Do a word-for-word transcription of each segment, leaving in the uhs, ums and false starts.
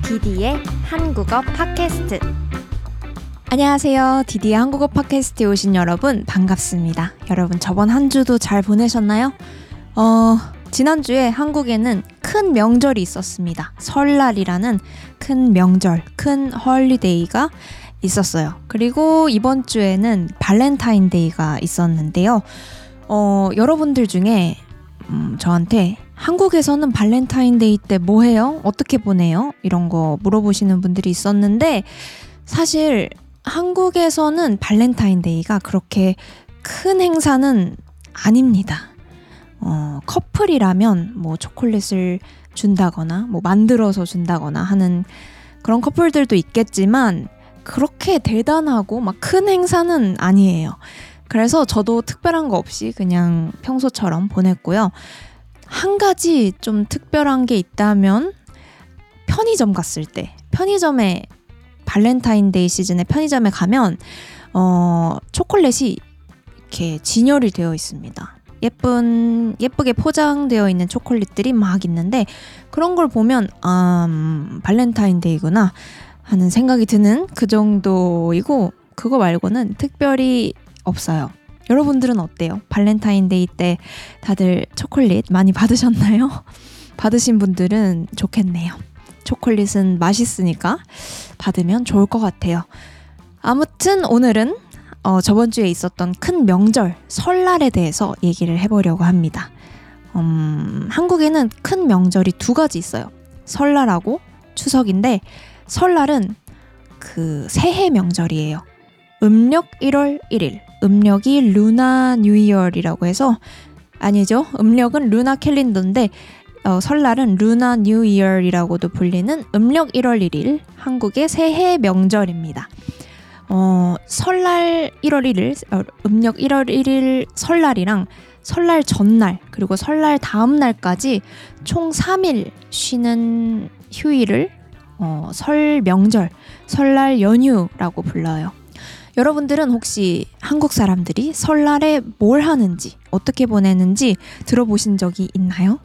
디디의 한국어 팟캐스트. 안녕하세요. 디디의 한국어 팟캐스트에 오신 여러분 반갑습니다. 여러분 저번 한 주도 잘 보내셨나요? 어, 지난주에 한국에는 큰 명절이 있었습니다. 설날이라는 큰 명절, 큰 헐리데이가 있었어요. 그리고 이번 주에는 발렌타인데이가 있었는데요. 어, 여러분들 중에 음, 저한테 한국에서는 발렌타인데이 때 뭐 해요? 어떻게 보내요? 이런 거 물어보시는 분들이 있었는데 사실 한국에서는 발렌타인데이가 그렇게 큰 행사는 아닙니다. 어, 커플이라면 뭐 초콜릿을 준다거나 뭐 만들어서 준다거나 하는 그런 커플들도 있겠지만 그렇게 대단하고 막 큰 행사는 아니에요. 그래서 저도 특별한 거 없이 그냥 평소처럼 보냈고요. 한 가지 좀 특별한 게 있다면 편의점 갔을 때, 편의점에 발렌타인데이 시즌에 편의점에 가면 어, 초콜릿이 이렇게 진열이 되어 있습니다. 예쁜 예쁘게 포장되어 있는 초콜릿들이 막 있는데 그런 걸 보면 아, 음, 발렌타인데이구나 하는 생각이 드는 그 정도이고 그거 말고는 특별히 없어요. 여러분들은 어때요? 발렌타인데이 때 다들 초콜릿 많이 받으셨나요? 받으신 분들은 좋겠네요. 초콜릿은 맛있으니까 받으면 좋을 것 같아요. 아무튼 오늘은 어, 저번 주에 있었던 큰 명절 설날에 대해서 얘기를 해보려고 합니다. 음, 한국에는 큰 명절이 두 가지 있어요. 설날하고 추석인데 설날은 그 새해 명절이에요. 음력 일월 일일, 음력이 루나 뉴이얼이라고 해서 아니죠. 음력은 루나 캘린더인데 어, 설날은 루나 뉴이얼이라고도 불리는 음력 일월 일일 한국의 새해 명절입니다. 어, 설날 일월 일일, 어, 음력 일월 일일 설날이랑 설날 전날 그리고 설날 다음 날까지 총 삼 일 쉬는 휴일을 어, 설 명절, 설날 연휴라고 불러요. 여러분들은 혹시 한국 사람들이 설날에 뭘 하는지, 어떻게 보내는지 들어보신 적이 있나요?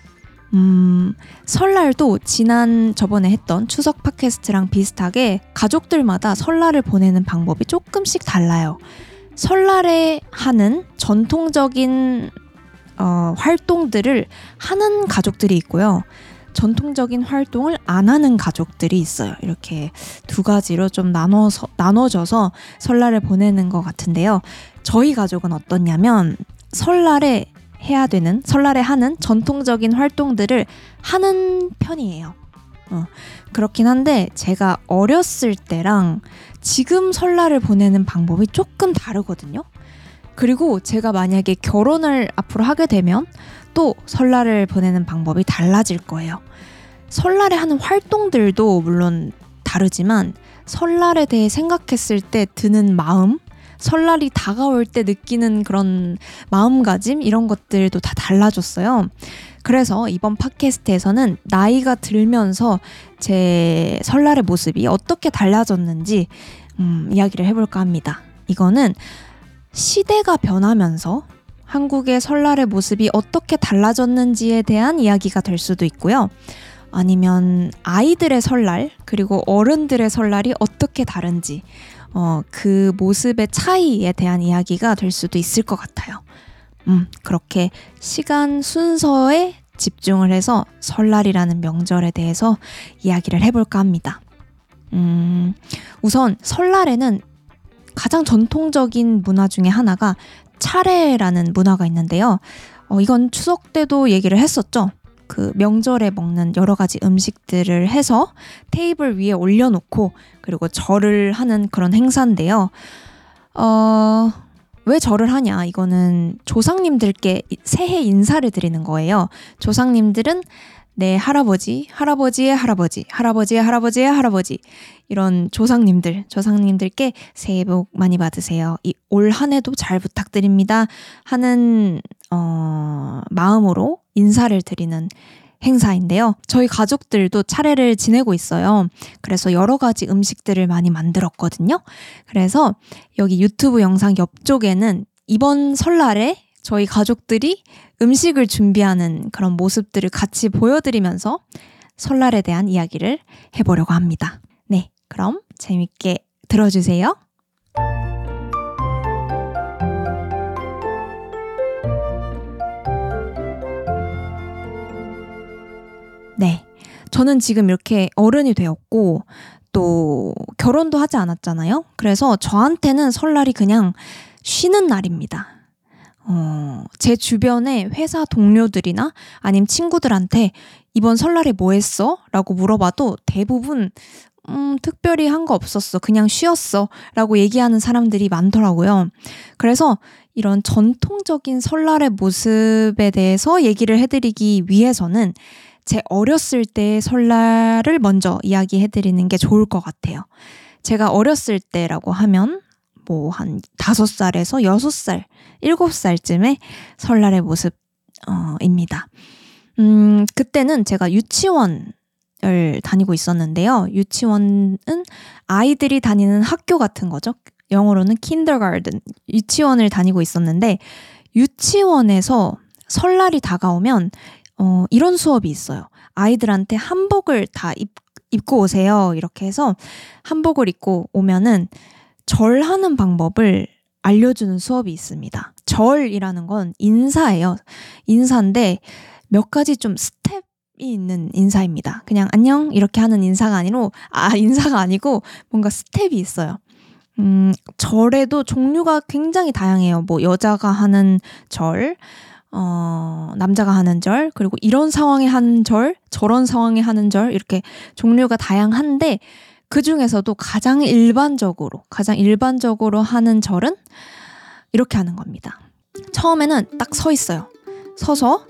음, 설날도 지난 저번에 했던 추석 팟캐스트랑 비슷하게 가족들마다 설날을 보내는 방법이 조금씩 달라요. 설날에 하는 전통적인 어, 활동들을 하는 가족들이 있고요. 전통적인 활동을 안 하는 가족들이 있어요. 이렇게 두 가지로 좀 나눠서, 나눠져서 설날을 보내는 것 같은데요. 저희 가족은 어떻냐면 설날에 해야 되는, 설날에 하는 전통적인 활동들을 하는 편이에요. 어, 그렇긴 한데 제가 어렸을 때랑 지금 설날을 보내는 방법이 조금 다르거든요. 그리고 제가 만약에 결혼을 앞으로 하게 되면 또 설날을 보내는 방법이 달라질 거예요. 설날에 하는 활동들도 물론 다르지만 설날에 대해 생각했을 때 드는 마음, 설날이 다가올 때 느끼는 그런 마음가짐 이런 것들도 다 달라졌어요. 그래서 이번 팟캐스트에서는 나이가 들면서 제 설날의 모습이 어떻게 달라졌는지 음, 이야기를 해볼까 합니다. 이거는 시대가 변하면서 한국의 설날의 모습이 어떻게 달라졌는지에 대한 이야기가 될 수도 있고요. 아니면 아이들의 설날 그리고 어른들의 설날이 어떻게 다른지 어, 그 모습의 차이에 대한 이야기가 될 수도 있을 것 같아요. 음, 그렇게 시간 순서에 집중을 해서 설날이라는 명절에 대해서 이야기를 해볼까 합니다. 음, 우선 설날에는 가장 전통적인 문화 중에 하나가 차례라는 문화가 있는데요. 어, 이건 추석 때도 얘기를 했었죠. 그 명절에 먹는 여러 가지 음식들을 해서 테이블 위에 올려놓고 그리고 절을 하는 그런 행사인데요. 어, 왜 절을 하냐? 이거는 조상님들께 새해 인사를 드리는 거예요. 조상님들은 내 할아버지, 할아버지의 할아버지, 할아버지의 할아버지의 할아버지 이런 조상님들, 조상님들께 새해 복 많이 받으세요. 이 올 한 해도 잘 부탁드립니다 하는 어, 마음으로 인사를 드리는 행사인데요. 저희 가족들도 차례를 지내고 있어요. 그래서 여러 가지 음식들을 많이 만들었거든요. 그래서 여기 유튜브 영상 옆쪽에는 이번 설날에 저희 가족들이 음식을 준비하는 그런 모습들을 같이 보여드리면서 설날에 대한 이야기를 해보려고 합니다. 네, 그럼 재밌게 들어주세요. 네, 저는 지금 이렇게 어른이 되었고 또 결혼도 하지 않았잖아요. 그래서 저한테는 설날이 그냥 쉬는 날입니다. 어, 제 주변에 회사 동료들이나 아니면 친구들한테 이번 설날에 뭐 했어? 라고 물어봐도 대부분 음, 특별히 한 거 없었어. 그냥 쉬었어. 라고 얘기하는 사람들이 많더라고요. 그래서 이런 전통적인 설날의 모습에 대해서 얘기를 해드리기 위해서는 제 어렸을 때의 설날을 먼저 이야기해드리는 게 좋을 것 같아요. 제가 어렸을 때라고 하면 뭐 한 다섯 살에서 여섯 살, 일곱 살쯤의 설날의 모습입니다. 음, 그때는 제가 유치원을 다니고 있었는데요. 유치원은 아이들이 다니는 학교 같은 거죠. 영어로는 kindergarten, 유치원을 다니고 있었는데 유치원에서 설날이 다가오면 어, 이런 수업이 있어요. 아이들한테 한복을 다 입, 입고 오세요. 이렇게 해서 한복을 입고 오면은 절하는 방법을 알려주는 수업이 있습니다. 절이라는 건 인사예요. 인사인데 몇 가지 좀 스텝이 있는 인사입니다. 그냥 안녕 이렇게 하는 인사가 아니고 아 인사가 아니고 뭔가 스텝이 있어요. 음, 절에도 종류가 굉장히 다양해요. 뭐 여자가 하는 절, 어, 남자가 하는 절, 그리고 이런 상황에 하는 절, 저런 상황에 하는 절 이렇게 종류가 다양한데 그 중에서도 가장 일반적으로 가장 일반적으로 하는 절은 이렇게 하는 겁니다. 처음에는 딱 서 있어요. 서서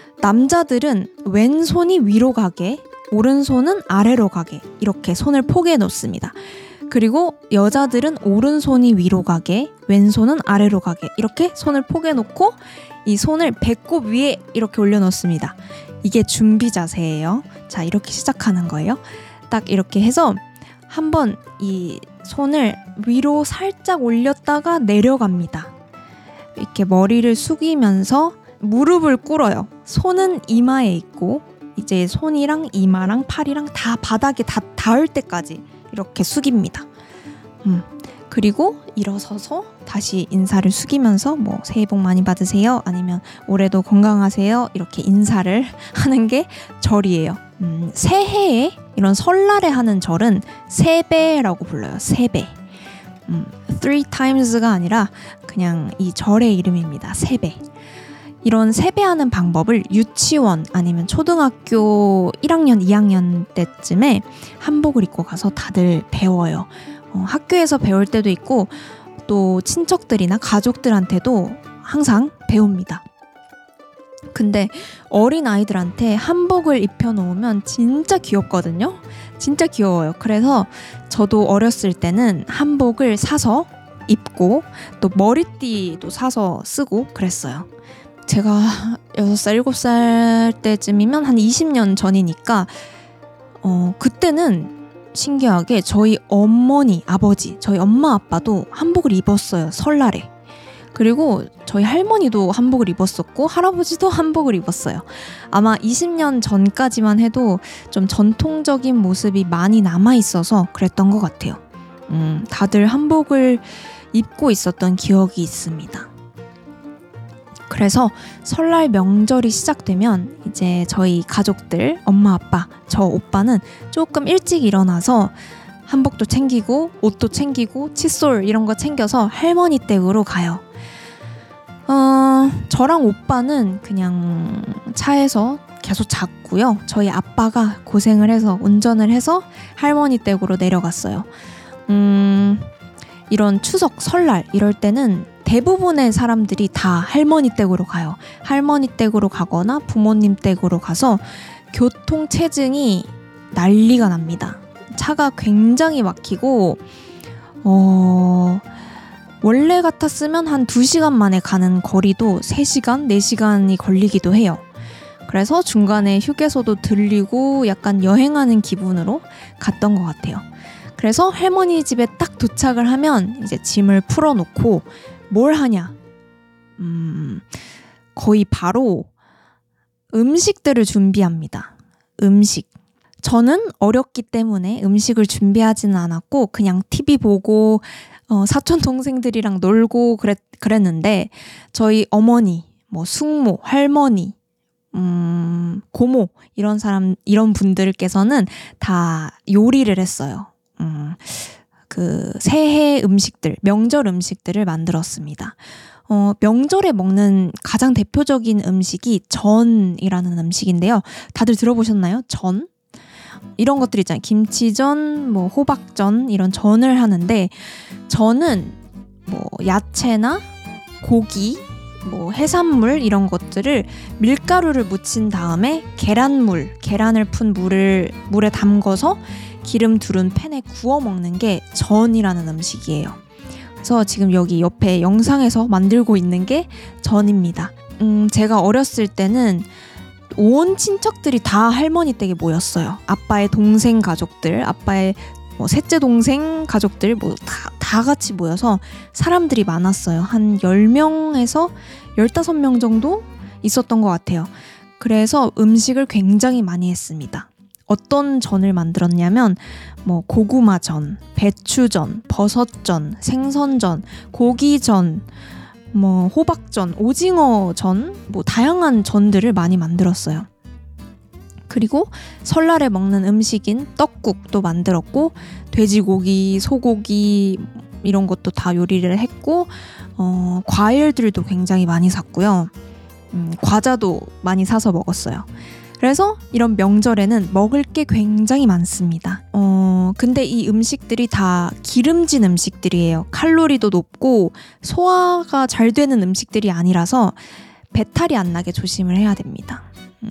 남자들은 왼손이 위로 가게, 오른손은 아래로 가게 이렇게 손을 포개해 놓습니다. 그리고 여자들은 오른손이 위로 가게, 왼손은 아래로 가게 이렇게 손을 포개해 놓고 이 손을 배꼽 위에 이렇게 올려놓습니다. 이게 준비 자세예요. 자, 이렇게 시작하는 거예요. 딱 이렇게 해서 한번 이 손을 위로 살짝 올렸다가 내려갑니다. 이렇게 머리를 숙이면서 무릎을 꿇어요. 손은 이마에 있고 이제 손이랑 이마랑 팔이랑 다 바닥에 다 닿을 때까지 이렇게 숙입니다. 음. 그리고 일어서서 다시 인사를 숙이면서 뭐 새해 복 많이 받으세요. 아니면 올해도 건강하세요. 이렇게 인사를 하는 게 절이에요. 음, 새해에 이런 설날에 하는 절은 세배라고 불러요. 세배. 음, three times가 아니라 그냥 이 절의 이름입니다. 세배. 이런 세배하는 방법을 유치원 아니면 초등학교 일 학년, 이 학년 때쯤에 한복을 입고 가서 다들 배워요. 어, 학교에서 배울 때도 있고 또 친척들이나 가족들한테도 항상 배웁니다. 근데 어린 아이들한테 한복을 입혀놓으면 진짜 귀엽거든요. 진짜 귀여워요. 그래서 저도 어렸을 때는 한복을 사서 입고 또 머리띠도 사서 쓰고 그랬어요. 제가 여섯 살, 일곱 살 때쯤이면 한 이십 년 전이니까 어, 그때는 신기하게 저희 어머니, 아버지, 저희 엄마, 아빠도 한복을 입었어요. 설날에. 그리고 저희 할머니도 한복을 입었었고 할아버지도 한복을 입었어요. 아마 이십 년 전까지만 해도 좀 전통적인 모습이 많이 남아있어서 그랬던 것 같아요. 음, 다들 한복을 입고 있었던 기억이 있습니다. 그래서 설날 명절이 시작되면 이제 저희 가족들, 엄마, 아빠, 저 오빠는 조금 일찍 일어나서 한복도 챙기고 옷도 챙기고 칫솔 이런 거 챙겨서 할머니 댁으로 가요. 어, 저랑 오빠는 그냥 차에서 계속 잤고요. 저희 아빠가 고생을 해서 운전을 해서 할머니 댁으로 내려갔어요. 음, 이런 추석, 설날 이럴 때는 대부분의 사람들이 다 할머니 댁으로 가요. 할머니 댁으로 가거나 부모님 댁으로 가서 교통체증이 난리가 납니다. 차가 굉장히 막히고 어... 원래 같았으면 한 두 시간 만에 가는 거리도 세 시간, 네 시간이 걸리기도 해요. 그래서 중간에 휴게소도 들리고 약간 여행하는 기분으로 갔던 것 같아요. 그래서 할머니 집에 딱 도착을 하면 이제 짐을 풀어놓고 뭘 하냐? 음, 거의 바로 음식들을 준비합니다. 음식. 저는 어렸기 때문에 음식을 준비하지는 않았고 그냥 티비 보고 어, 사촌 동생들이랑 놀고 그랬, 그랬는데 저희 어머니, 뭐 숙모, 할머니, 음, 고모 이런 사람 이런 분들께서는 다 요리를 했어요. 음, 그 새해 음식들, 명절 음식들을 만들었습니다. 어, 명절에 먹는 가장 대표적인 음식이 전이라는 음식인데요. 다들 들어보셨나요? 전? 이런 것들 있잖아요. 김치전, 뭐 호박전 이런 전을 하는데 전은 뭐 야채나 고기, 뭐 해산물 이런 것들을 밀가루를 묻힌 다음에 계란물, 계란을 푼 물을 물에 담궈서 기름 두른 팬에 구워 먹는 게 전이라는 음식이에요. 그래서 지금 여기 옆에 영상에서 만들고 있는 게 전입니다. 음, 제가 어렸을 때는 온 친척들이 다 할머니 댁에 모였어요. 아빠의 동생 가족들, 아빠의 뭐 셋째 동생 가족들 뭐 다, 다 같이 모여서 사람들이 많았어요. 한 열 명에서 열다섯 명 정도 있었던 것 같아요. 그래서 음식을 굉장히 많이 했습니다. 어떤 전을 만들었냐면 뭐 고구마전, 배추전, 버섯전, 생선전, 고기전, 뭐 호박전, 오징어전, 뭐 다양한 전들을 많이 만들었어요. 그리고 설날에 먹는 음식인 떡국도 만들었고 돼지고기, 소고기 이런 것도 다 요리를 했고 어, 과일들도 굉장히 많이 샀고요. 음, 과자도 많이 사서 먹었어요. 그래서 이런 명절에는 먹을 게 굉장히 많습니다. 어, 근데 이 음식들이 다 기름진 음식들이에요. 칼로리도 높고 소화가 잘 되는 음식들이 아니라서 배탈이 안 나게 조심을 해야 됩니다. 음,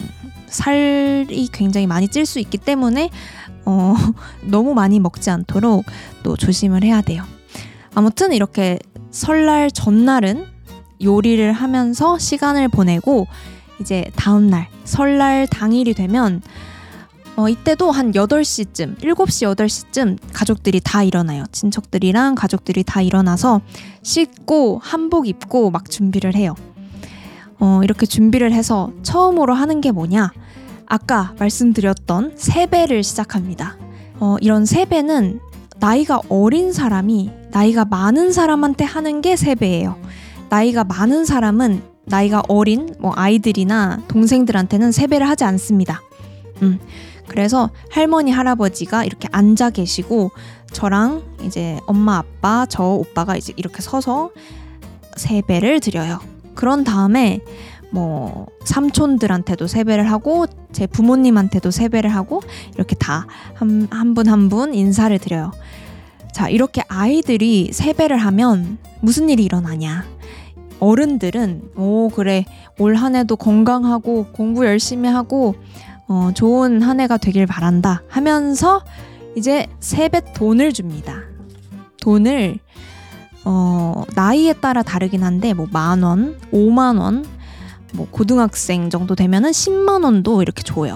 살이 굉장히 많이 찔 수 있기 때문에 어, 너무 많이 먹지 않도록 또 조심을 해야 돼요. 아무튼 이렇게 설날 전날은 요리를 하면서 시간을 보내고 이제 다음날 설날 당일이 되면 어, 이때도 한 여덟 시쯤 일곱 시 여덟 시쯤 가족들이 다 일어나요. 친척들이랑 가족들이 다 일어나서 씻고 한복 입고 막 준비를 해요. 어, 이렇게 준비를 해서 처음으로 하는 게 뭐냐? 아까 말씀드렸던 세배를 시작합니다. 어, 이런 세배는 나이가 어린 사람이 나이가 많은 사람한테 하는 게 세배예요. 나이가 많은 사람은 나이가 어린 뭐 아이들이나 동생들한테는 세배를 하지 않습니다. 음, 그래서 할머니, 할아버지가 이렇게 앉아 계시고 저랑 이제 엄마, 아빠, 저 오빠가 이제 이렇게 서서 세배를 드려요. 그런 다음에 뭐 삼촌들한테도 세배를 하고 제 부모님한테도 세배를 하고 이렇게 다 한 한 분 한 분 인사를 드려요. 자, 이렇게 아이들이 세배를 하면 무슨 일이 일어나냐? 어른들은 오 그래 올 한 해도 건강하고 공부 열심히 하고 어, 좋은 한 해가 되길 바란다 하면서 이제 세뱃돈을 줍니다. 돈을 어, 나이에 따라 다르긴 한데 뭐 만 원, 오만 원, 뭐 고등학생 정도 되면은 십만 원도 이렇게 줘요.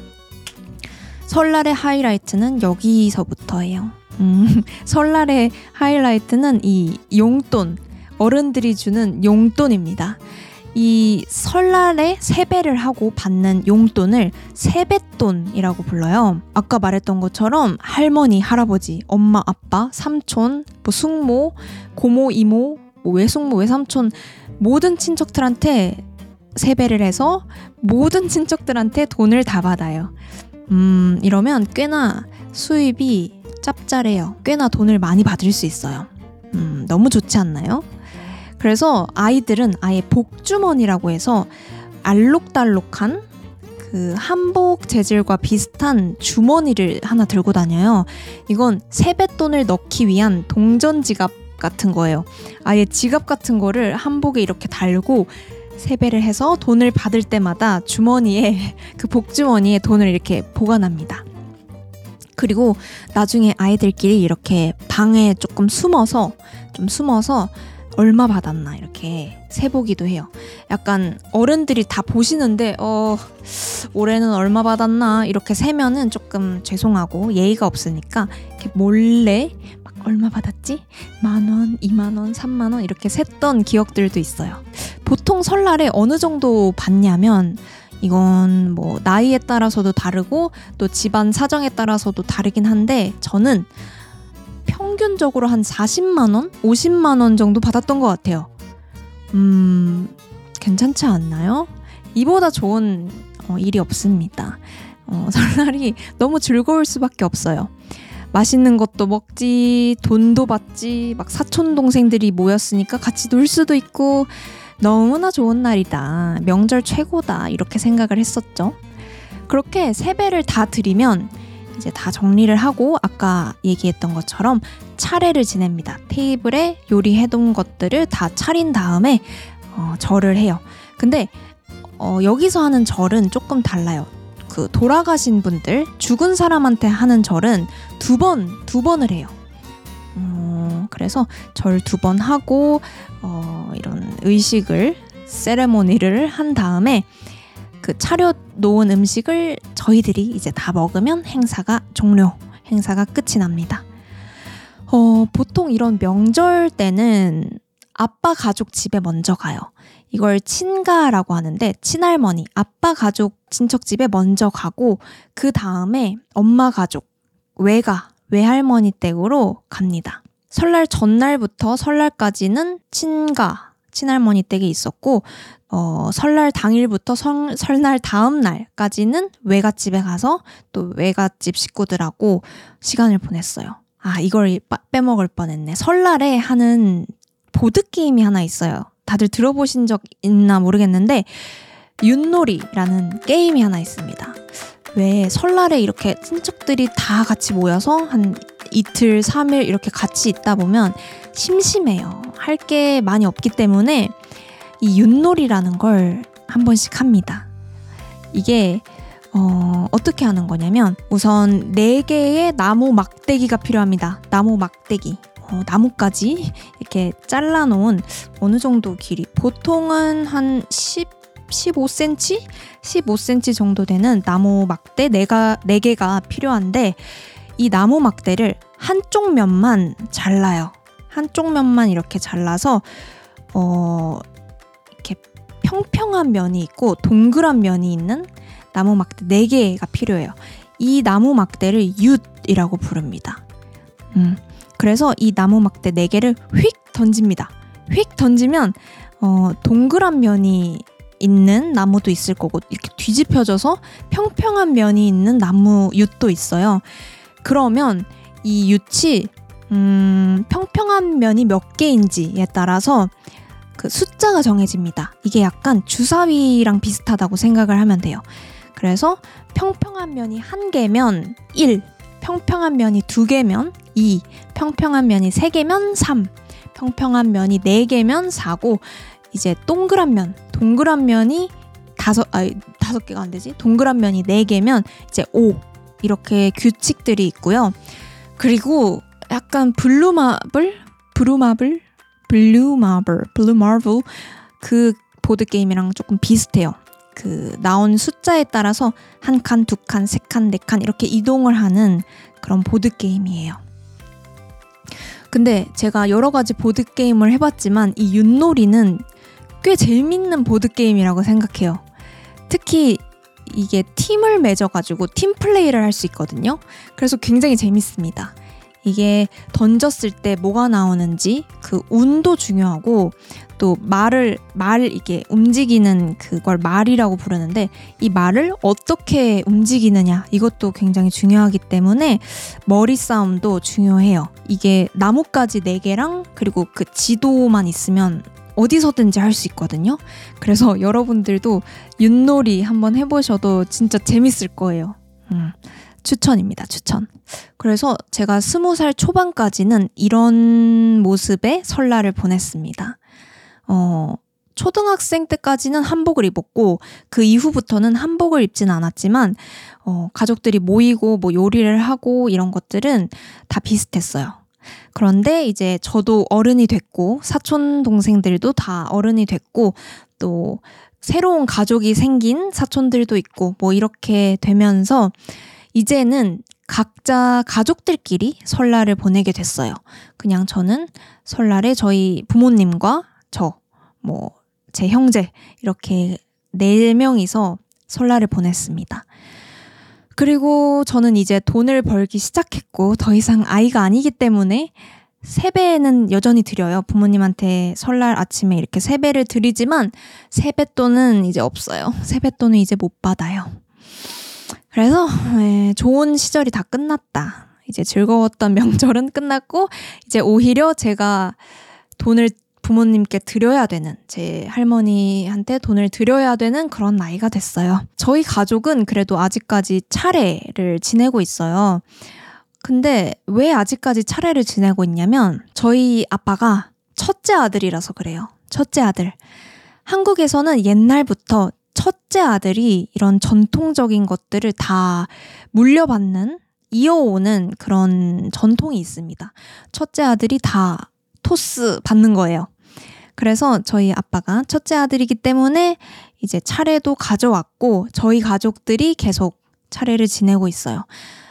설날의 하이라이트는 여기서부터예요. 음, 설날의 하이라이트는 이 용돈, 어른들이 주는 용돈입니다. 이 설날에 세배를 하고 받는 용돈을 세뱃돈이라고 불러요. 아까 말했던 것처럼 할머니, 할아버지, 엄마, 아빠, 삼촌, 뭐 숙모, 고모, 이모, 뭐 외숙모, 외삼촌 모든 친척들한테 세배를 해서 모든 친척들한테 돈을 다 받아요. 음, 이러면 꽤나 수입이 짭짤해요. 꽤나 돈을 많이 받을 수 있어요. 음, 너무 좋지 않나요? 그래서 아이들은 아예 복주머니라고 해서 알록달록한 그 한복 재질과 비슷한 주머니를 하나 들고 다녀요. 이건 세뱃돈을 넣기 위한 동전 지갑 같은 거예요. 아예 지갑 같은 거를 한복에 이렇게 달고 세배를 해서 돈을 받을 때마다 주머니에 그 복주머니에 돈을 이렇게 보관합니다. 그리고 나중에 아이들끼리 이렇게 방에 조금 숨어서 좀 숨어서 얼마 받았나 이렇게 세보기도 해요. 약간 어른들이 다 보시는데 어 올해는 얼마 받았나 이렇게 세면은 조금 죄송하고 예의가 없으니까 이렇게 몰래 막 얼마 받았지? 만 원, 이만 원, 삼만 원 이렇게 셌던 기억들도 있어요. 보통 설날에 어느 정도 받냐면 이건 뭐 나이에 따라서도 다르고 또 집안 사정에 따라서도 다르긴 한데 저는 평균적으로 한 사십만 원, 오십만 원 정도 받았던 것 같아요. 음, 괜찮지 않나요? 이보다 좋은 어, 일이 없습니다. 어, 설날이 너무 즐거울 수밖에 없어요. 맛있는 것도 먹지, 돈도 받지, 막 사촌 동생들이 모였으니까 같이 놀 수도 있고 너무나 좋은 날이다. 명절 최고다. 이렇게 생각을 했었죠. 그렇게 세배를 다 드리면 이제 다 정리를 하고 아까 얘기했던 것처럼 차례를 지냅니다. 테이블에 요리해둔 것들을 다 차린 다음에 어, 절을 해요. 근데 어, 여기서 하는 절은 조금 달라요. 그 돌아가신 분들, 죽은 사람한테 하는 절은 두 번, 두 번을 해요. 어, 그래서 절 두 번 하고 어, 이런 의식을, 세레모니를 한 다음에 그 차려 놓은 음식을 저희들이 이제 다 먹으면 행사가 종료, 행사가 끝이 납니다. 어, 보통 이런 명절 때는 아빠 가족 집에 먼저 가요. 이걸 친가라고 하는데 친할머니, 아빠 가족 친척 집에 먼저 가고 그 다음에 엄마 가족, 외가, 외할머니 댁으로 갑니다. 설날 전날부터 설날까지는 친가, 친할머니 댁에 있었고 어, 설날 당일부터 설, 설날 다음 날까지는 외갓집에 가서 또 외갓집 식구들하고 시간을 보냈어요. 아, 이걸 빼먹을 뻔했네. 설날에 하는 보드게임이 하나 있어요. 다들 들어보신 적 있나 모르겠는데 윷놀이라는 게임이 하나 있습니다. 왜 설날에 이렇게 친척들이 다 같이 모여서 한 이틀, 삼일 이렇게 같이 있다 보면 심심해요. 할 게 많이 없기 때문에 이 윷놀이라는 걸 한 번씩 합니다. 이게 어, 어떻게 하는 거냐면 우선 네 개의 나무 막대기가 필요합니다. 나무 막대기. 어, 나무까지 이렇게 잘라놓은 어느 정도 길이 보통은 한 십, 십오 센티미터? 십오 센티미터 정도 되는 나무 막대 네 개가 필요한데 이 나무 막대를 한쪽 면만 잘라요. 한쪽 면만 이렇게 잘라서 어, 이렇게 평평한 면이 있고 동그란 면이 있는 나무 막대 네 개가 필요해요. 이 나무 막대를 윷이라고 부릅니다. 음, 그래서 이 나무 막대 네 개를 휙 던집니다. 휙 던지면 어, 동그란 면이 있는 나무도 있을 거고 이렇게 뒤집혀져서 평평한 면이 있는 나무 윷도 있어요. 그러면 이 윷이 음, 평평한 면이 몇 개인지에 따라서 그 숫자가 정해집니다. 이게 약간 주사위랑 비슷하다고 생각을 하면 돼요. 그래서 평평한 면이 한 개면 일, 평평한 면이 두 개면 이, 평평한 면이 세 개면 삼, 평평한 면이 네 개면 사고 이제 동그란 면, 동그란 면이 다섯, 아니 다섯 개가 안 되지? 동그란 면이 네 개면 이제 오, 이렇게 규칙들이 있고요. 그리고 약간 블루마블, 브루마블, 블루마블, 블루마블 그 보드게임이랑 조금 비슷해요. 그 나온 숫자에 따라서 한 칸, 두 칸, 세 칸, 네 칸 이렇게 이동을 하는 그런 보드게임이에요. 근데 제가 여러 가지 보드게임을 해봤지만 이 윷놀이는 꽤 재밌는 보드게임이라고 생각해요. 특히 이게 팀을 맺어가지고 팀 플레이를 할 수 있거든요. 그래서 굉장히 재밌습니다. 이게 던졌을 때 뭐가 나오는지 그 운도 중요하고 또 말을 말 이게 움직이는 그걸 말이라고 부르는데 이 말을 어떻게 움직이느냐 이것도 굉장히 중요하기 때문에 머리 싸움도 중요해요. 이게 나뭇가지 네 개랑 그리고 그 지도만 있으면 어디서든지 할 수 있거든요. 그래서 여러분들도 윷놀이 한번 해보셔도 진짜 재밌을 거예요. 음. 추천입니다. 추천. 그래서 제가 스무 살 초반까지는 이런 모습의 설날을 보냈습니다. 어, 초등학생 때까지는 한복을 입었고 그 이후부터는 한복을 입지는 않았지만 어, 가족들이 모이고 뭐 요리를 하고 이런 것들은 다 비슷했어요. 그런데 이제 저도 어른이 됐고 사촌 동생들도 다 어른이 됐고 또 새로운 가족이 생긴 사촌들도 있고 뭐 이렇게 되면서 이제는 각자 가족들끼리 설날을 보내게 됐어요. 그냥 저는 설날에 저희 부모님과 저, 뭐, 제 형제 이렇게 네 명이서 설날을 보냈습니다. 그리고 저는 이제 돈을 벌기 시작했고 더 이상 아이가 아니기 때문에 세배는 여전히 드려요. 부모님한테 설날 아침에 이렇게 세배를 드리지만 세뱃돈은 이제 없어요. 세뱃돈은 이제 못 받아요. 그래서 네, 좋은 시절이 다 끝났다. 이제 즐거웠던 명절은 끝났고 이제 오히려 제가 돈을 부모님께 드려야 되는, 제 할머니한테 돈을 드려야 되는 그런 나이가 됐어요. 저희 가족은 그래도 아직까지 차례를 지내고 있어요. 근데 왜 아직까지 차례를 지내고 있냐면 저희 아빠가 첫째 아들이라서 그래요. 첫째 아들. 한국에서는 옛날부터 첫째 아들이 이런 전통적인 것들을 다 물려받는, 이어오는 그런 전통이 있습니다. 첫째 아들이 다 토스 받는 거예요. 그래서 저희 아빠가 첫째 아들이기 때문에 이제 차례도 가져왔고 저희 가족들이 계속 차례를 지내고 있어요.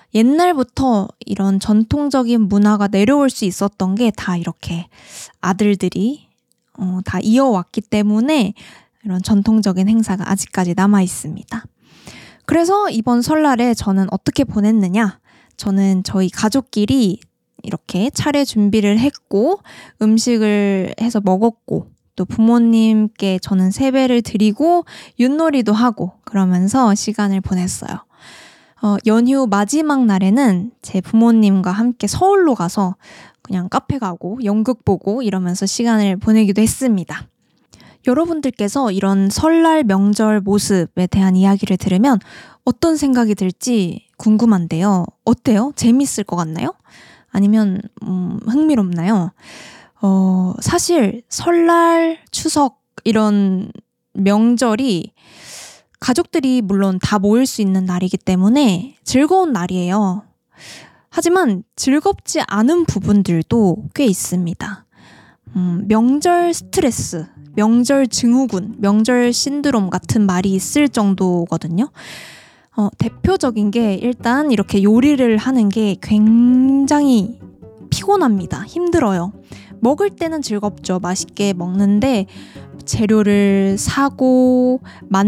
옛날부터 이런 전통적인 문화가 내려올 수 있었던 게 다 이렇게 아들들이 어, 다 이어왔기 때문에 이런 전통적인 행사가 아직까지 남아 있습니다. 그래서 이번 설날에 저는 어떻게 보냈느냐? 저는 저희 가족끼리 이렇게 차례 준비를 했고 음식을 해서 먹었고 또 부모님께 저는 세배를 드리고 윷놀이도 하고 그러면서 시간을 보냈어요. 어, 연휴 마지막 날에는 제 부모님과 함께 서울로 가서 그냥 카페 가고 연극 보고 이러면서 시간을 보내기도 했습니다. 여러분들께서 이런 설날 명절 모습에 대한 이야기를 들으면 어떤 생각이 들지 궁금한데요. 어때요? 재밌을 것 같나요? 아니면 음, 흥미롭나요? 어, 사실 설날, 추석 이런 명절이 가족들이 물론 다 모일 수 있는 날이기 때문에 즐거운 날이에요. 하지만 즐겁지 않은 부분들도 꽤 있습니다. 음, 명절 스트레스, 명절 증후군, 명절 신드롬 같은 말이 있을 정도거든요. 어, 대표적인 게 일단 이렇게 요리를 하는 게 굉장히 피곤합니다. 힘들어요. 먹을 때는 즐겁죠. 맛있게 먹는데 재료를 사고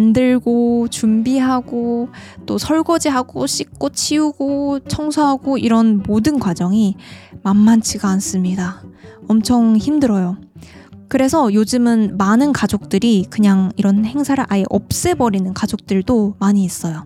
만들고 준비하고 또 설거지하고 씻고 치우고 청소하고 이런 모든 과정이 만만치가 않습니다. 엄청 힘들어요. 그래서 요즘은 많은 가족들이 그냥 이런 행사를 아예 없애버리는 가족들도 많이 있어요.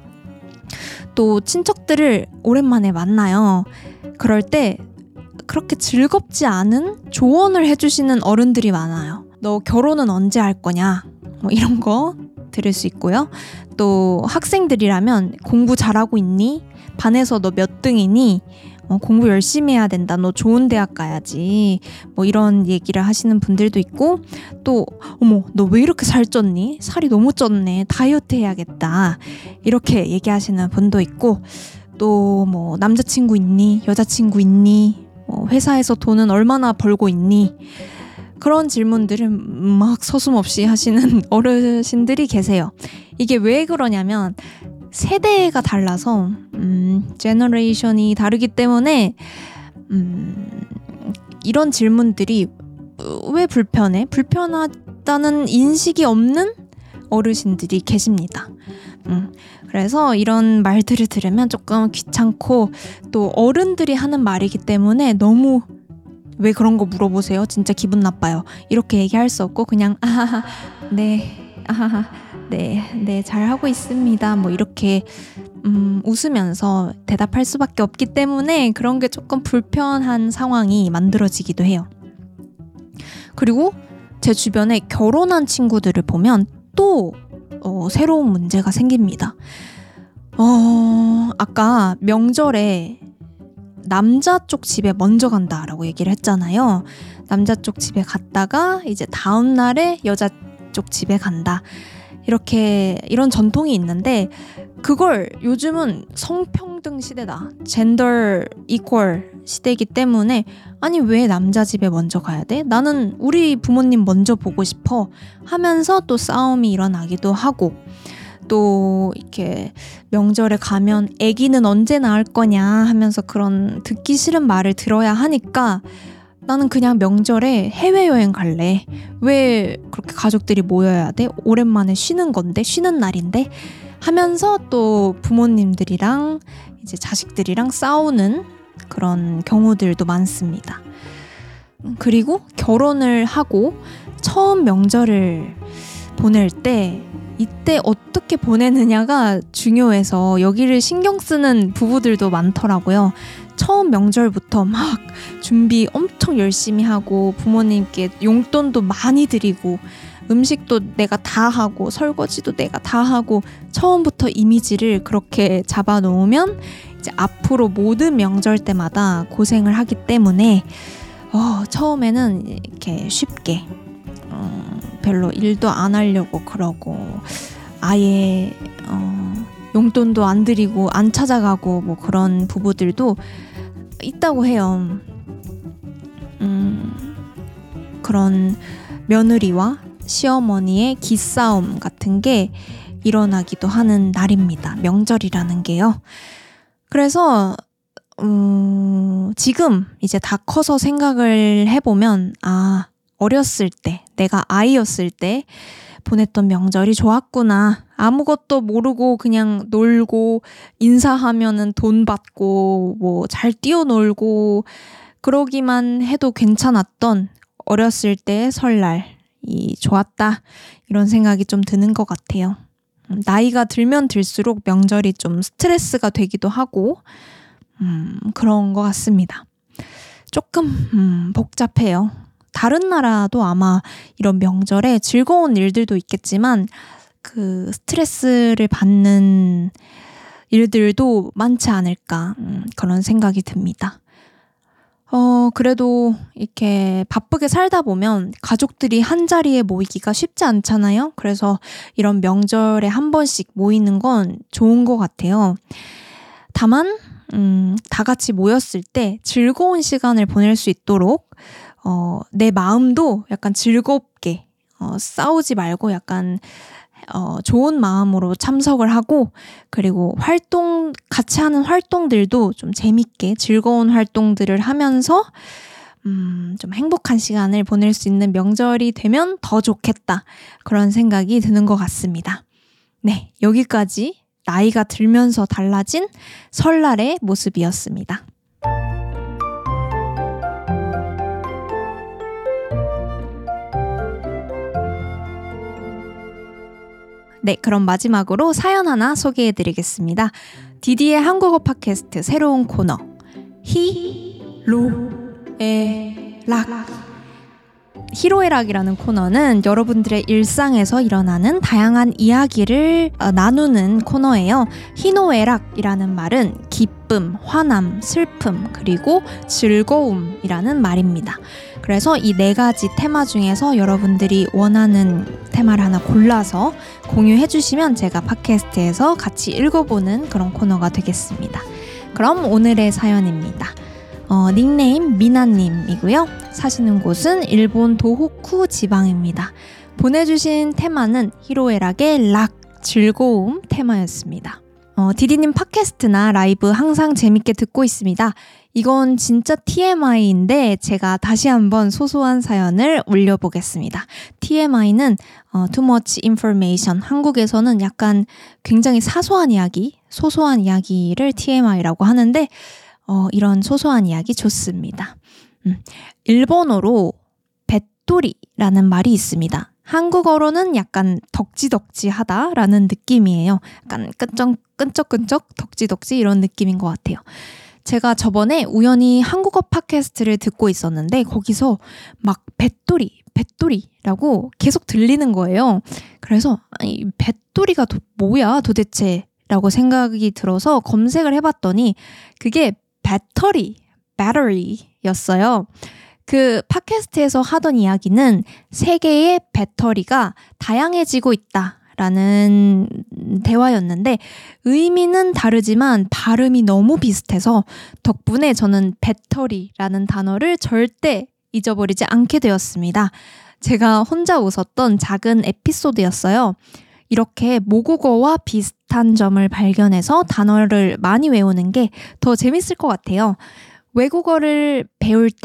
또 친척들을 오랜만에 만나요. 그럴 때 그렇게 즐겁지 않은 조언을 해주시는 어른들이 많아요. 너 결혼은 언제 할 거냐? 뭐 이런 거 들을 수 있고요. 또 학생들이라면 공부 잘하고 있니? 반에서 너 몇 등이니? 어, 공부 열심히 해야 된다. 너 좋은 대학 가야지. 뭐 이런 얘기를 하시는 분들도 있고 또 어머 너 왜 이렇게 살쪘니? 살이 너무 쪘네. 다이어트 해야겠다. 이렇게 얘기하시는 분도 있고 또 뭐 남자친구 있니? 여자친구 있니? 뭐 회사에서 돈은 얼마나 벌고 있니? 그런 질문들을 막 서슴없이 하시는 어르신들이 계세요. 이게 왜 그러냐면 세대가 달라서 음, 제너레이션이 다르기 때문에 음, 이런 질문들이 왜 불편해? 불편하다는 인식이 없는 어르신들이 계십니다. 음, 그래서 이런 말들을 들으면 조금 귀찮고 또 어른들이 하는 말이기 때문에 너무 왜 그런 거 물어보세요? 진짜 기분 나빠요. 이렇게 얘기할 수 없고 그냥 아하하 네 아하하 네, 네, 잘하고 있습니다. 뭐 이렇게 음, 웃으면서 대답할 수밖에 없기 때문에 그런 게 조금 불편한 상황이 만들어지기도 해요. 그리고 제 주변에 결혼한 친구들을 보면 또 어, 새로운 문제가 생깁니다. 어, 아까 명절에 남자 쪽 집에 먼저 간다라고 얘기를 했잖아요. 남자 쪽 집에 갔다가 이제 다음 날에 여자 쪽 집에 간다. 이렇게 이런 전통이 있는데 그걸 요즘은 성평등 시대다. 젠더 이퀄 시대이기 때문에 아니 왜 남자 집에 먼저 가야 돼? 나는 우리 부모님 먼저 보고 싶어 하면서 또 싸움이 일어나기도 하고 또 이렇게 명절에 가면 아기는 언제 낳을 거냐 하면서 그런 듣기 싫은 말을 들어야 하니까 나는 그냥 명절에 해외여행 갈래. 왜 그렇게 가족들이 모여야 돼? 오랜만에 쉬는 건데, 쉬는 날인데 하면서 또 부모님들이랑 이제 자식들이랑 싸우는 그런 경우들도 많습니다. 그리고 결혼을 하고 처음 명절을 보낼 때 이때 어떻게 보내느냐가 중요해서 여기를 신경 쓰는 부부들도 많더라고요. 처음 명절부터 막 준비 엄청 열심히 하고 부모님께 용돈도 많이 드리고 음식도 내가 다 하고 설거지도 내가 다 하고 처음부터 이미지를 그렇게 잡아놓으면 이제 앞으로 모든 명절 때마다 고생을 하기 때문에 어, 처음에는 이렇게 쉽게 어, 별로 일도 안 하려고 그러고 아예 어, 용돈도 안 드리고 안 찾아가고 뭐 그런 부부들도 있다고 해요. 음, 그런 며느리와 시어머니의 기싸움 같은 게 일어나기도 하는 날입니다. 명절이라는 게요. 그래서 음, 지금 이제 다 커서 생각을 해보면 아, 어렸을 때 내가 아이였을 때 보냈던 명절이 좋았구나. 아무것도 모르고 그냥 놀고 인사하면은 돈 받고 뭐 잘 뛰어놀고 그러기만 해도 괜찮았던 어렸을 때의 설날이 좋았다. 이런 생각이 좀 드는 것 같아요. 나이가 들면 들수록 명절이 좀 스트레스가 되기도 하고 음, 그런 것 같습니다. 조금 음, 복잡해요. 다른 나라도 아마 이런 명절에 즐거운 일들도 있겠지만 그 스트레스를 받는 일들도 많지 않을까 음, 그런 생각이 듭니다. 어, 그래도 이렇게 바쁘게 살다 보면 가족들이 한 자리에 모이기가 쉽지 않잖아요. 그래서 이런 명절에 한 번씩 모이는 건 좋은 것 같아요. 다만 음, 다 같이 모였을 때 즐거운 시간을 보낼 수 있도록 어, 내 마음도 약간 즐겁게 어, 싸우지 말고 약간 어, 좋은 마음으로 참석을 하고 그리고 활동 같이 하는 활동들도 좀 재밌게 즐거운 활동들을 하면서 음, 좀 행복한 시간을 보낼 수 있는 명절이 되면 더 좋겠다 그런 생각이 드는 것 같습니다. 네, 여기까지 나이가 들면서 달라진 설날의 모습이었습니다. 네, 그럼 마지막으로 사연 하나 소개해드리겠습니다. 디디의 한국어 팟캐스트 새로운 코너 히로에락 히로에락이라는 코너는 여러분들의 일상에서 일어나는 다양한 이야기를 어, 나누는 코너예요. 희노애락이라는 말은 기쁨, 화남, 슬픔, 그리고 즐거움이라는 말입니다. 그래서 이 네 가지 테마 중에서 여러분들이 원하는 테마를 하나 골라서 공유해 주시면 제가 팟캐스트에서 같이 읽어보는 그런 코너가 되겠습니다. 그럼 오늘의 사연입니다. 어, 닉네임 미나님이고요. 사시는 곳은 일본 도호쿠 지방입니다. 보내주신 테마는 히로에락의 락, 즐거움 테마였습니다. 어, 디디님 팟캐스트나 라이브 항상 재밌게 듣고 있습니다. 이건 진짜 티엠아이인데 제가 다시 한번 소소한 사연을 올려보겠습니다. 티엠아이는 어, too much information, 한국에서는 약간 굉장히 사소한 이야기, 소소한 이야기를 티엠아이라고 하는데 어, 이런 소소한 이야기 좋습니다. 음, 일본어로 뱃돌이라는 말이 있습니다. 한국어로는 약간 덕지덕지하다라는 느낌이에요. 약간 끈적, 끈적끈적 덕지덕지 이런 느낌인 것 같아요. 제가 저번에 우연히 한국어 팟캐스트를 듣고 있었는데 거기서 막 뱃돌이, 뱃돌이라고 계속 들리는 거예요. 그래서 아니, 뱃돌이가 도, 뭐야 도대체 라고 생각이 들어서 검색을 해봤더니 그게 배터리, battery였어요. 그 팟캐스트에서 하던 이야기는 세계의 배터리가 다양해지고 있다라는 대화였는데 의미는 다르지만 발음이 너무 비슷해서 덕분에 저는 배터리라는 단어를 절대 잊어버리지 않게 되었습니다. 제가 혼자 웃었던 작은 에피소드였어요. 이렇게 모국어와 비슷한 점을 발견해서 단어를 많이 외우는 게 더 재밌을 것 같아요. 외국어를 배울 때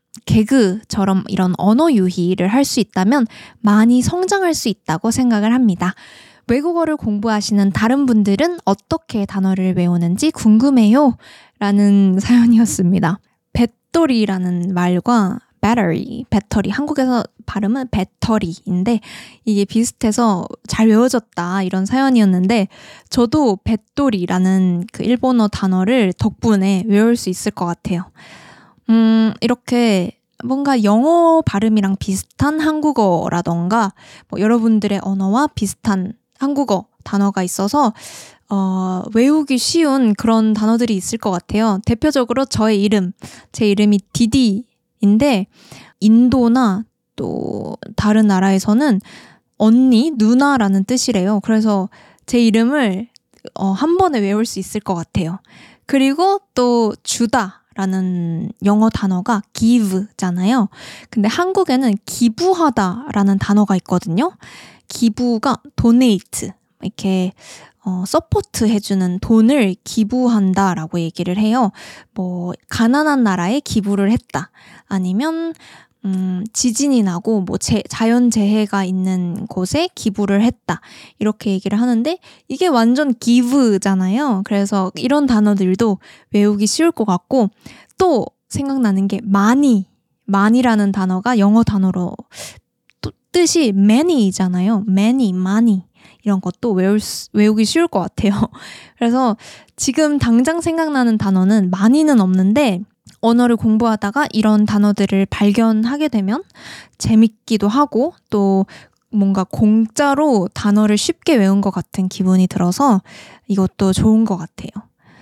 개그처럼 이런 언어 유희를 할 수 있다면 많이 성장할 수 있다고 생각을 합니다. 외국어를 공부하시는 다른 분들은 어떻게 단어를 외우는지 궁금해요. 라는 사연이었습니다. 배터리라는 말과 battery, 배터리, 한국에서 발음은 배터리인데 이게 비슷해서 잘 외워졌다 이런 사연이었는데 저도 배터리라는 그 일본어 단어를 덕분에 외울 수 있을 것 같아요. 음, 이렇게 뭔가 영어 발음이랑 비슷한 한국어라던가 뭐 여러분들의 언어와 비슷한 한국어 단어가 있어서 어, 외우기 쉬운 그런 단어들이 있을 것 같아요. 대표적으로 저의 이름, 제 이름이 디디인데 인도나 또 다른 나라에서는 언니, 누나라는 뜻이래요. 그래서 제 이름을 어, 한 번에 외울 수 있을 것 같아요. 그리고 또 주다 라는 영어 단어가 give잖아요. 근데 한국에는 기부하다라는 단어가 있거든요. 기부가 donate, 이렇게 어, 서포트 해주는 돈을 기부한다라고 얘기를 해요. 뭐 가난한 나라에 기부를 했다. 아니면 음, 지진이 나고 뭐 재, 자연재해가 있는 곳에 기부를 했다. 이렇게 얘기를 하는데 이게 완전 give잖아요. 그래서 이런 단어들도 외우기 쉬울 것 같고 또 생각나는 게 많이, 많이라는 단어가 영어 단어로 또 뜻이 many잖아요. many, 많이. 이런 것도 외울 수, 외우기 쉬울 것 같아요. 그래서 지금 당장 생각나는 단어는 많이는 없는데 언어를 공부하다가 이런 단어들을 발견하게 되면 재밌기도 하고 또 뭔가 공짜로 단어를 쉽게 외운 것 같은 기분이 들어서 이것도 좋은 것 같아요.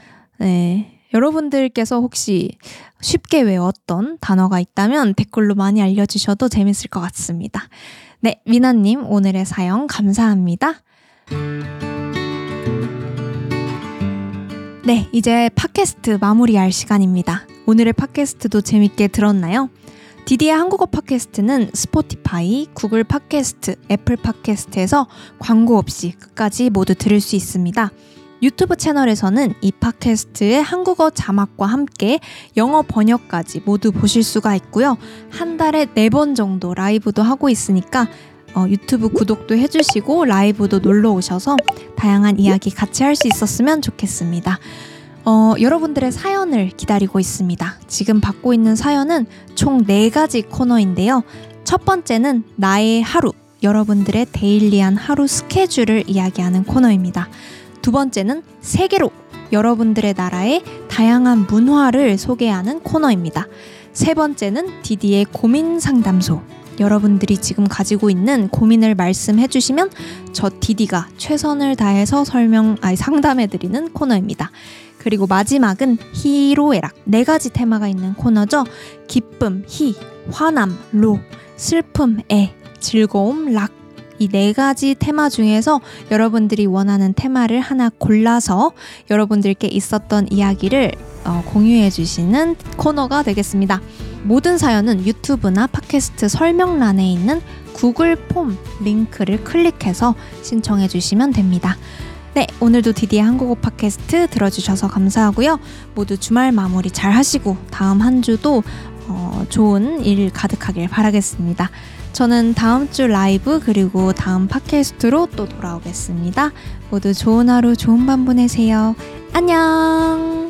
네, 여러분들께서 혹시 쉽게 외웠던 단어가 있다면 댓글로 많이 알려주셔도 재밌을 것 같습니다. 네, 미나님 오늘의 사연 감사합니다. 네, 이제 팟캐스트 마무리할 시간입니다. 오늘의 팟캐스트도 재밌게 들었나요? 디디의 한국어 팟캐스트는 스포티파이, 구글 팟캐스트, 애플 팟캐스트에서 광고 없이 끝까지 모두 들을 수 있습니다. 유튜브 채널에서는 이 팟캐스트의 한국어 자막과 함께 영어 번역까지 모두 보실 수가 있고요. 한 달에 네 번 정도 라이브도 하고 있으니까 어, 유튜브 구독도 해주시고 라이브도 놀러 오셔서 다양한 이야기 같이 할 수 있었으면 좋겠습니다. 어, 여러분들의 사연을 기다리고 있습니다. 지금 받고 있는 사연은 총 네 가지 코너인데요. 첫 번째는 나의 하루, 여러분들의 데일리한 하루 스케줄을 이야기하는 코너입니다. 두 번째는 세계로, 여러분들의 나라의 다양한 문화를 소개하는 코너입니다. 세 번째는 디디의 고민 상담소, 여러분들이 지금 가지고 있는 고민을 말씀해 주시면 저 디디가 최선을 다해서 설명, 아니 상담해드리는 코너입니다. 그리고 마지막은 희로애락, 네 가지 테마가 있는 코너죠. 기쁨, 희, 화남, 로, 슬픔, 애, 즐거움, 락. 이 네 가지 테마 중에서 여러분들이 원하는 테마를 하나 골라서 여러분들께 있었던 이야기를 어, 공유해 주시는 코너가 되겠습니다. 모든 사연은 유튜브나 팟캐스트 설명란에 있는 구글 폼 링크를 클릭해서 신청해 주시면 됩니다. 네, 오늘도 디디의 한국어 팟캐스트 들어주셔서 감사하고요. 모두 주말 마무리 잘 하시고 다음 한 주도 어, 좋은 일 가득하길 바라겠습니다. 저는 다음 주 라이브 그리고 다음 팟캐스트로 또 돌아오겠습니다. 모두 좋은 하루, 좋은 밤 보내세요. 안녕!